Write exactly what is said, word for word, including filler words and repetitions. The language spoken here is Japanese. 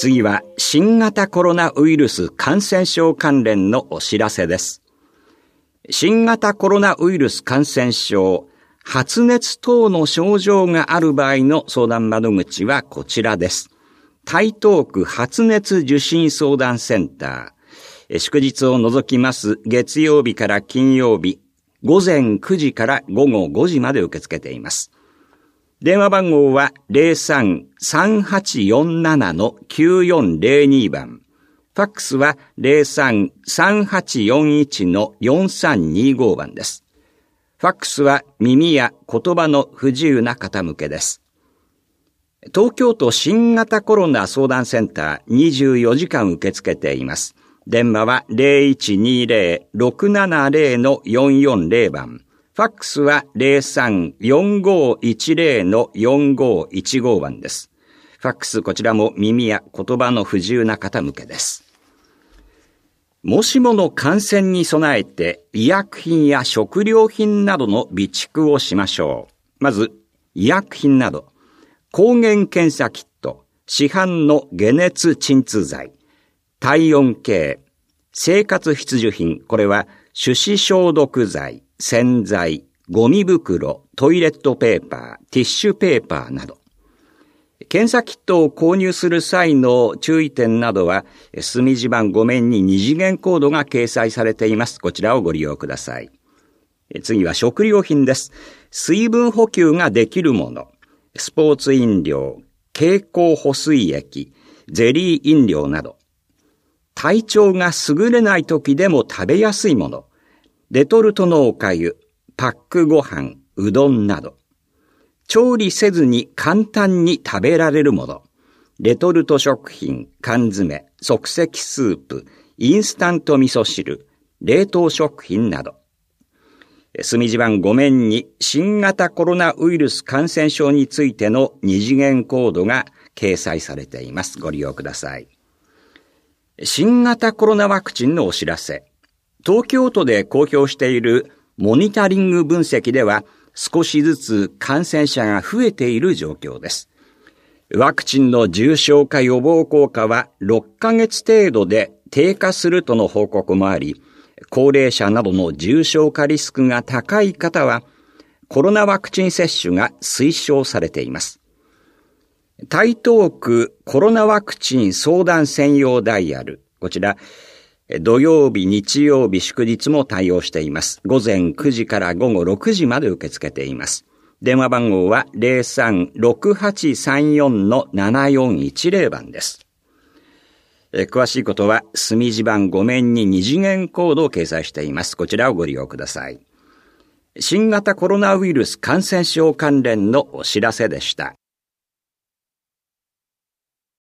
次は新型コロナウイルス感染症関連のお知らせです。新型コロナウイルス感染症、発熱等の症状がある場合の相談窓口はこちらです。台東区発熱受診相談センター。祝日を除きます月曜日から金曜日、ごぜんくじからごごごじまで受け付けています。電話番号は ゼロさん さんはちよんなな きゅうよんゼロに 番。ファックスは ゼロさん さんはちよんいち よんさんにご 番です。ファックスは耳や言葉の不自由な方向けです。東京都新型コロナ相談センターにじゅうよじかん受け付けています。電話は ゼロいちにゼロ ろくななゼロ よんよんゼロ 番。ファックスは ゼロさん よんごいちゼロ よんごいちご 番です。ファックスこちらも耳や言葉の不自由な方向けです。もしもの感染に備えて医薬品や食料品などの備蓄をしましょう。まず医薬品など、抗原検査キット、市販の解熱鎮痛剤、体温計、生活必需品、これは手指消毒剤、洗剤、ゴミ袋、トイレットペーパー、ティッシュペーパーなど。検査キットを購入する際の注意点などは、隅地板ご面に二次元コードが掲載されています。こちらをご利用ください。次は食料品です。水分補給ができるもの、スポーツ飲料、経口補水液、ゼリー飲料など。体調が優れない時でも食べやすいもの、レトルトのおかゆ、パックご飯、うどんなど。調理せずに簡単に食べられるもの、レトルト食品、缶詰、即席スープ、インスタント味噌汁、冷凍食品など。隅地板ご面に新型コロナウイルス感染症についての二次元コードが掲載されています。ご利用ください。新型コロナワクチンのお知らせ。東京都で公表しているモニタリング分析では、少しずつ感染者が増えている状況です。ワクチンの重症化予防効果はろっかげつ程度で低下するとの報告もあり、高齢者などの重症化リスクが高い方は、コロナワクチン接種が推奨されています。台東区コロナワクチン相談専用ダイヤル、こちら、土曜日、日曜日、祝日も対応しています。ごぜんくじからごごろくじまで受け付けています。電話番号は ゼロさん ろくはちさんよん ななよんいちゼロ 番です。え詳しいことは、隅地板ご面に二次元コードを掲載しています。こちらをご利用ください。新型コロナウイルス感染症関連のお知らせでした。